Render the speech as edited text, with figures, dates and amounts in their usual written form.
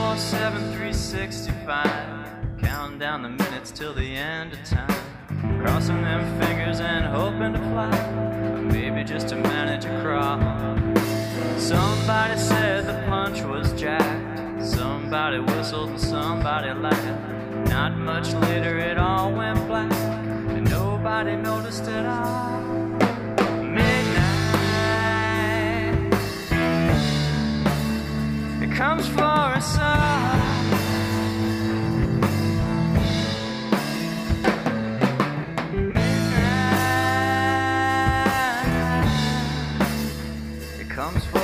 7, 365, counting down the minutes till the end of time, crossing them fingers and hoping to fly, or maybe just to manage a crop. Somebody said the punch was jacked, somebody whistled and somebody laughed. Not much later it all went black, and nobody noticed at all. Midnight, it comes for us all. Midnight, it comes for